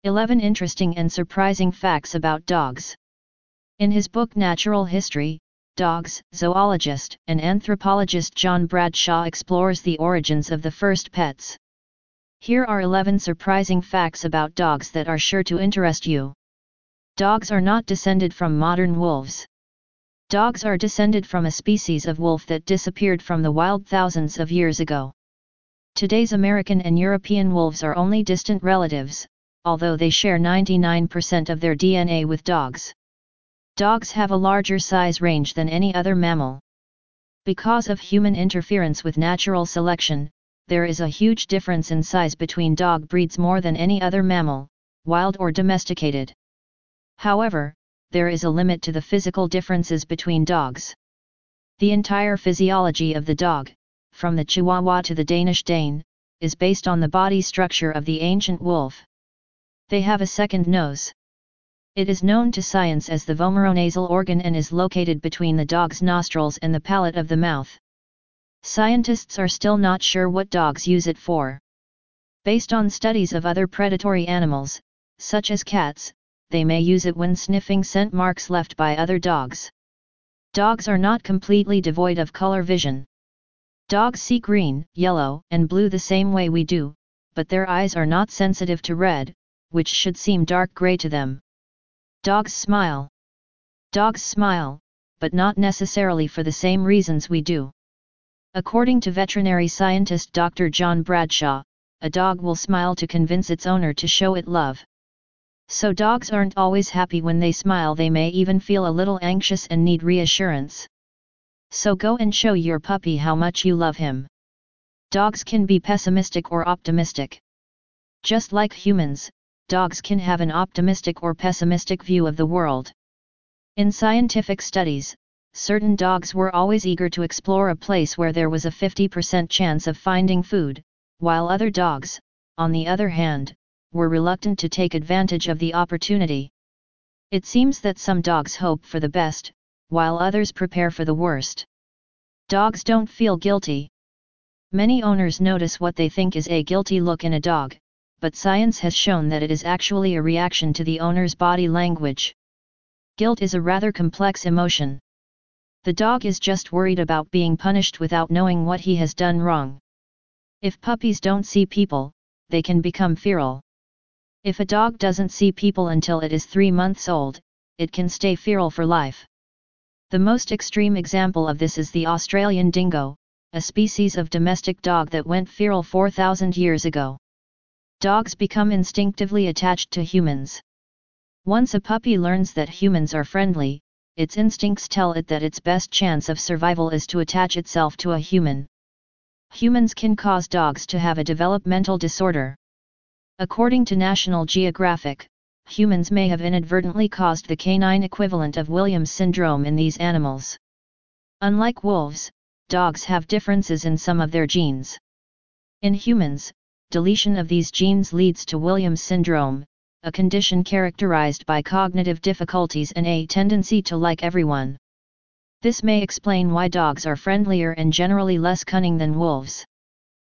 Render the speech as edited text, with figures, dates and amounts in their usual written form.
11 Interesting and Surprising Facts About Dogs. In his book Natural History, Dogs, zoologist and anthropologist John Bradshaw explores the origins of the first pets. Here are 11 surprising facts about dogs that are sure to interest you. Dogs are not descended from modern wolves. Dogs are descended from a species of wolf that disappeared from the wild thousands of years ago. Today's American and European wolves are only distant relatives, although they share 99% of their DNA with dogs. Dogs have a larger size range than any other mammal. Because of human interference with natural selection, there is a huge difference in size between dog breeds more than any other mammal, wild or domesticated. However, there is a limit to the physical differences between dogs. The entire physiology of the dog, from the Chihuahua to the Danish Dane, is based on the body structure of the ancient wolf. They have a second nose. It is known to science as the vomeronasal organ and is located between the dog's nostrils and the palate of the mouth. Scientists are still not sure what dogs use it for. Based on studies of other predatory animals, such as cats, they may use it when sniffing scent marks left by other dogs. Dogs are not completely devoid of color vision. Dogs see green, yellow, and blue the same way we do, but their eyes are not sensitive to red, which should seem dark gray to them. Dogs smile. Dogs smile, but not necessarily for the same reasons we do. According to veterinary scientist Dr. John Bradshaw, a dog will smile to convince its owner to show it love. So dogs aren't always happy when they smile, they may even feel a little anxious and need reassurance. So go and show your puppy how much you love him. Dogs can be pessimistic or optimistic. Just like humans, dogs can have an optimistic or pessimistic view of the world. In scientific studies, certain dogs were always eager to explore a place where there was a 50% chance of finding food, while other dogs, on the other hand, were reluctant to take advantage of the opportunity. It seems that some dogs hope for the best, while others prepare for the worst. Dogs don't feel guilty. Many owners notice what they think is a guilty look in a dog, but science has shown that it is actually a reaction to the owner's body language. Guilt is a rather complex emotion. The dog is just worried about being punished without knowing what he has done wrong. If puppies don't see people, they can become feral. If a dog doesn't see people until it is 3 months old, it can stay feral for life. The most extreme example of this is the Australian dingo, a species of domestic dog that went feral 4,000 years ago. Dogs become instinctively attached to humans. Once a puppy learns that humans are friendly, its instincts tell it that its best chance of survival is to attach itself to a human. Humans can cause dogs to have a developmental disorder. According to National Geographic, humans may have inadvertently caused the canine equivalent of Williams syndrome in these animals. Unlike wolves, dogs have differences in some of their genes. In humans, deletion of these genes leads to Williams syndrome, a condition characterized by cognitive difficulties and a tendency to like everyone. This may explain why dogs are friendlier and generally less cunning than wolves.